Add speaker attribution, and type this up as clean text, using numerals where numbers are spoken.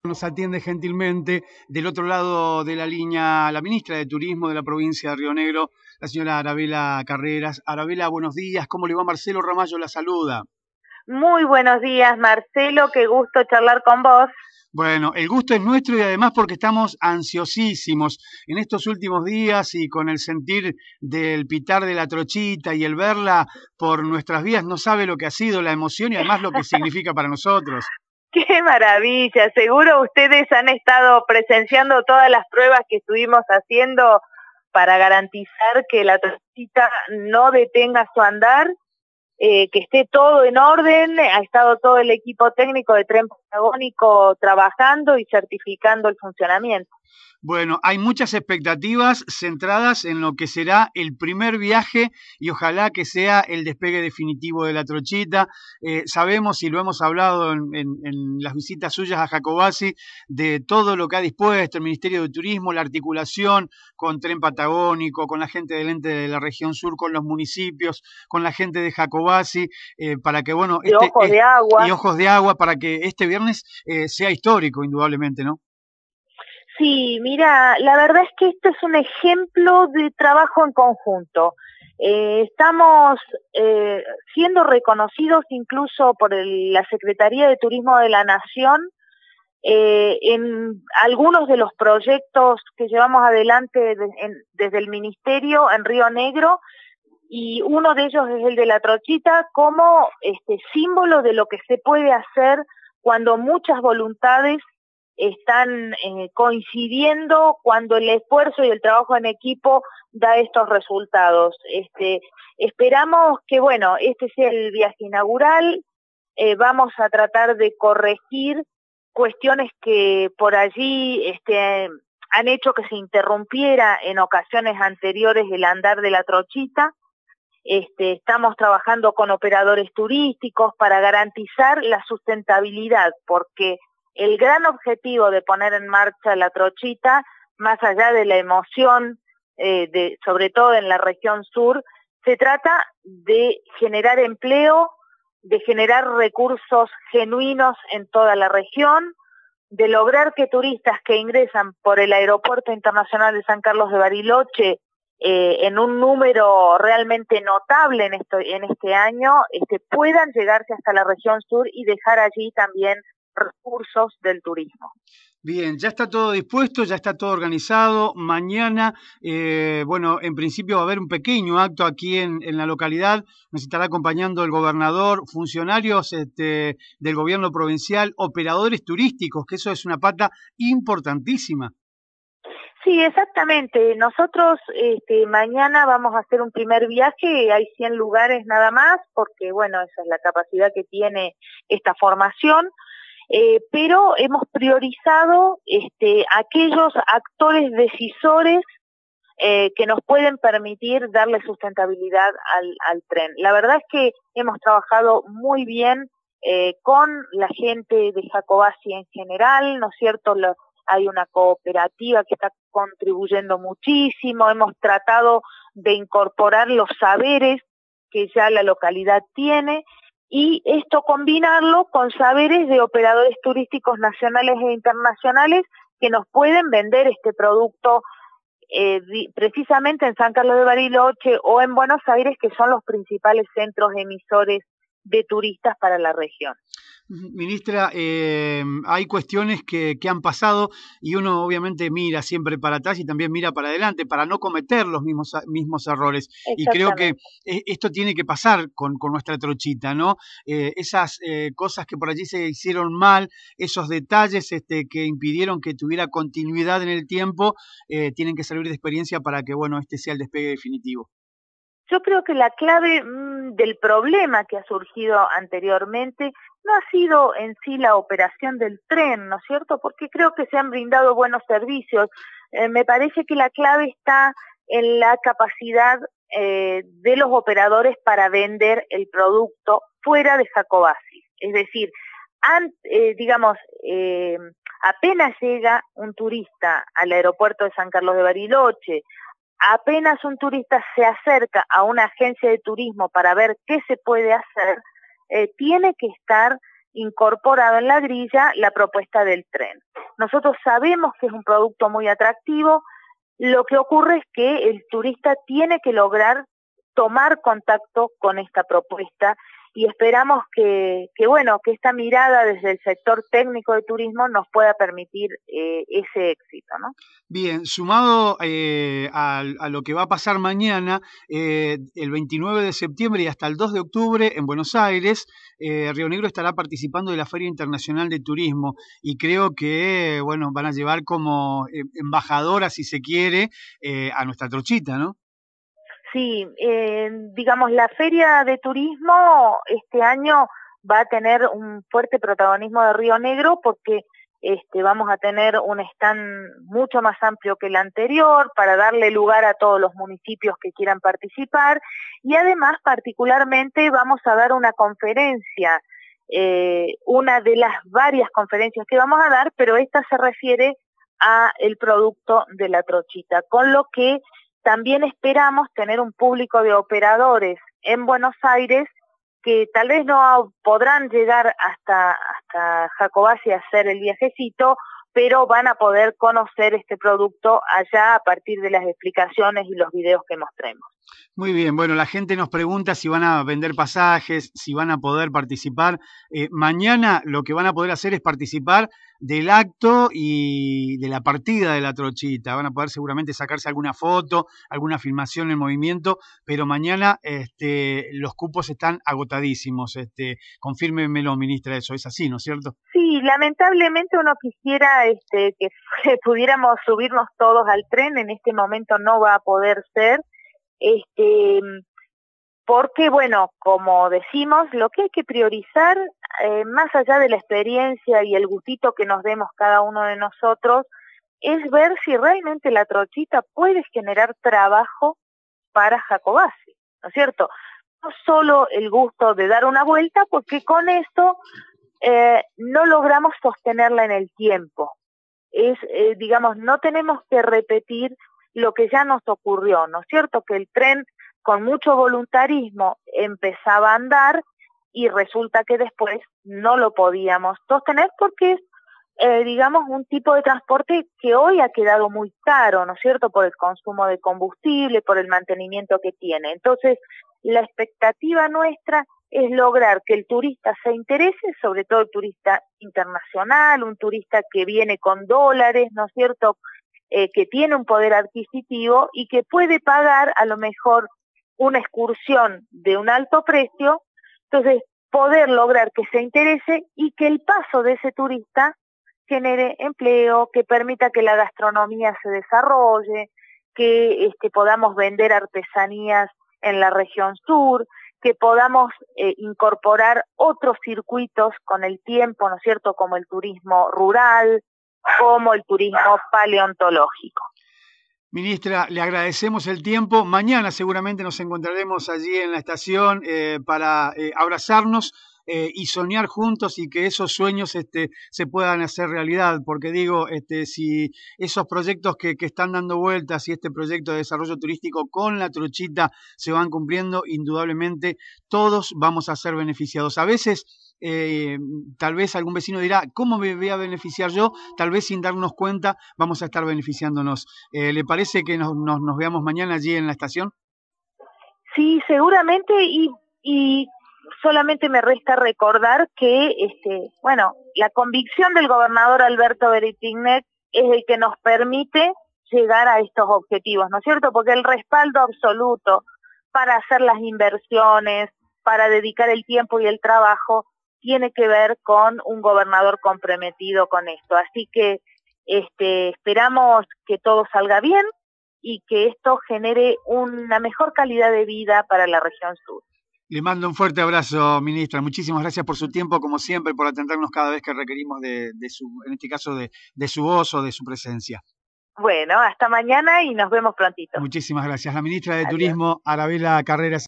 Speaker 1: Nos atiende gentilmente del otro lado de la línea la ministra de Turismo de la provincia de Río Negro, la señora Arabela Carreras. Arabela, buenos días. ¿Cómo le va? Marcelo Ramallo la saluda.
Speaker 2: Muy buenos días, Marcelo. Qué gusto charlar con vos.
Speaker 1: Bueno, el gusto es nuestro y además porque estamos ansiosísimos en estos últimos días y con el sentir del pitar de la trochita y el verla por nuestras vías, no sabe lo que ha sido la emoción y además lo que significa para nosotros.
Speaker 2: Qué maravilla. Seguro ustedes han estado presenciando todas las pruebas que estuvimos haciendo para garantizar que la trochita no detenga su andar, que esté todo en orden. Ha estado todo el equipo técnico de Tren Patagónico trabajando y certificando el funcionamiento.
Speaker 1: Bueno, hay muchas expectativas centradas en lo que será el primer viaje y ojalá que sea el despegue definitivo de la trochita. Sabemos y lo hemos hablado en las visitas suyas a Jacobacci de todo lo que ha dispuesto el Ministerio de Turismo, la articulación con Tren Patagónico, con la gente del ente de la región sur, con los municipios, con la gente de Jacobacci, para que, bueno,
Speaker 2: De ojos de agua.
Speaker 1: y ojos de agua, para que este viernes sea histórico, indudablemente, ¿no?
Speaker 2: Sí, mira, la verdad es que esto es un ejemplo de trabajo en conjunto. Estamos siendo reconocidos incluso por la Secretaría de Turismo de la Nación en algunos de los proyectos que llevamos adelante desde el Ministerio en Río Negro, y uno de ellos es el de la trochita como símbolo de lo que se puede hacer cuando muchas voluntades están coincidiendo, cuando el esfuerzo y el trabajo en equipo da estos resultados. Esperamos que, bueno, este sea el viaje inaugural. Vamos a tratar de corregir cuestiones que por allí han hecho que se interrumpiera en ocasiones anteriores el andar de la trochita. Estamos trabajando con operadores turísticos para garantizar la sustentabilidad, porque el gran objetivo de poner en marcha la trochita, más allá de la emoción, sobre todo en la región sur, se trata de generar empleo, de generar recursos genuinos en toda la región, de lograr que turistas que ingresan por el Aeropuerto Internacional de San Carlos de Bariloche en un número realmente notable en este año, puedan llegarse hasta la región sur y dejar allí también recursos del turismo.
Speaker 1: Bien, ya está todo dispuesto, ya está todo organizado. Mañana, bueno, en principio va a haber un pequeño acto aquí en la localidad. Nos estará acompañando el gobernador, funcionarios del gobierno provincial, operadores turísticos, que eso es una pata importantísima.
Speaker 2: Sí, exactamente. Nosotros mañana vamos a hacer un primer viaje, hay 100 lugares nada más, porque bueno, esa es la capacidad que tiene esta formación, pero hemos priorizado aquellos actores decisores que nos pueden permitir darle sustentabilidad al tren. La verdad es que hemos trabajado muy bien con la gente de Jacobacci en general, ¿no es cierto? Hay una cooperativa que está contribuyendo muchísimo, hemos tratado de incorporar los saberes que ya la localidad tiene y esto combinarlo con saberes de operadores turísticos nacionales e internacionales que nos pueden vender este producto precisamente en San Carlos de Bariloche o en Buenos Aires, que son los principales centros emisores de turistas para la región.
Speaker 1: Ministra, hay cuestiones que han pasado y uno obviamente mira siempre para atrás y también mira para adelante para no cometer los mismos errores. Y creo que esto tiene que pasar con nuestra trochita, ¿no? Esas cosas que por allí se hicieron mal, esos detalles que impidieron que tuviera continuidad en el tiempo, tienen que servir de experiencia para que, bueno, este sea el despegue definitivo.
Speaker 2: Yo creo que la clave del problema que ha surgido anteriormente no ha sido en sí la operación del tren, ¿no es cierto? Porque creo que se han brindado buenos servicios. Me parece que la clave está en la capacidad de los operadores para vender el producto fuera de Jacobacci. Es decir, apenas llega un turista al aeropuerto de San Carlos de Bariloche, apenas un turista se acerca a una agencia de turismo para ver qué se puede hacer, tiene que estar incorporado en la grilla la propuesta del tren. Nosotros sabemos que es un producto muy atractivo, lo que ocurre es que el turista tiene que lograr tomar contacto con esta propuesta y esperamos que esta mirada desde el sector técnico de turismo nos pueda permitir ese éxito, ¿no?
Speaker 1: Bien, sumado a lo que va a pasar mañana, el 29 de septiembre y hasta el 2 de octubre en Buenos Aires, Río Negro estará participando de la Feria Internacional de Turismo y creo que, bueno, van a llevar como embajadora, si se quiere, a nuestra trochita, ¿no?
Speaker 2: Sí, digamos, la Feria de Turismo este año va a tener un fuerte protagonismo de Río Negro porque vamos a tener un stand mucho más amplio que el anterior para darle lugar a todos los municipios que quieran participar y además particularmente vamos a dar una conferencia, una de las varias conferencias que vamos a dar, pero esta se refiere a el producto de la trochita, con lo que también esperamos tener un público de operadores en Buenos Aires que tal vez no podrán llegar hasta Jacobacci a hacer el viajecito, pero van a poder conocer este producto allá a partir de las explicaciones y los videos que mostremos.
Speaker 1: Muy bien, bueno, la gente nos pregunta si van a vender pasajes, si van a poder participar. Mañana lo que van a poder hacer es participar del acto y de la partida de la trochita. Van a poder seguramente sacarse alguna foto, alguna filmación en movimiento, pero mañana los cupos están agotadísimos. Confírmemelo, ministra, eso es así, ¿no es cierto?
Speaker 2: Sí, lamentablemente uno quisiera que pudiéramos subirnos todos al tren, en este momento no va a poder ser. Porque, bueno, como decimos, lo que hay que priorizar, más allá de la experiencia y el gustito que nos demos cada uno de nosotros, es ver si realmente la trochita puede generar trabajo para Jacobacci, ¿no es cierto? No solo el gusto de dar una vuelta, porque con esto no logramos sostenerla en el tiempo. Digamos, no tenemos que repetir lo que ya nos ocurrió, ¿no es cierto? Que el tren con mucho voluntarismo empezaba a andar y resulta que después no lo podíamos sostener porque es, digamos, un tipo de transporte que hoy ha quedado muy caro, ¿no es cierto? Por el consumo de combustible, por el mantenimiento que tiene. Entonces, la expectativa nuestra es lograr que el turista se interese, sobre todo el turista internacional, un turista que viene con dólares, ¿no es cierto?, que tiene un poder adquisitivo y que puede pagar a lo mejor una excursión de un alto precio, entonces poder lograr que se interese y que el paso de ese turista genere empleo, que permita que la gastronomía se desarrolle, que podamos vender artesanías en la región sur, que podamos incorporar otros circuitos con el tiempo, ¿no es cierto?, como el turismo rural, como el turismo paleontológico.
Speaker 1: Ministra, le agradecemos el tiempo. Mañana seguramente nos encontraremos allí en la estación para abrazarnos y soñar juntos y que esos sueños se puedan hacer realidad. Porque digo, si esos proyectos que están dando vueltas y este proyecto de desarrollo turístico con la trochita se van cumpliendo, indudablemente todos vamos a ser beneficiados. A veces tal vez algún vecino dirá, ¿cómo me voy a beneficiar yo? Tal vez sin darnos cuenta vamos a estar beneficiándonos. ¿Le parece que nos veamos mañana allí en la estación?
Speaker 2: Sí, seguramente, y solamente me resta recordar que, la convicción del gobernador Alberto Beretignet es el que nos permite llegar a estos objetivos, ¿no es cierto? Porque el respaldo absoluto para hacer las inversiones, para dedicar el tiempo y el trabajo, tiene que ver con un gobernador comprometido con esto. Así que esperamos que todo salga bien y que esto genere una mejor calidad de vida para la región sur.
Speaker 1: Le mando un fuerte abrazo, ministra. Muchísimas gracias por su tiempo, como siempre, por atendernos cada vez que requerimos en este caso, de su voz o de su presencia.
Speaker 2: Bueno, hasta mañana y nos vemos prontito.
Speaker 1: Muchísimas gracias. La ministra de
Speaker 2: Adiós.
Speaker 1: Turismo, Arabela Carreras.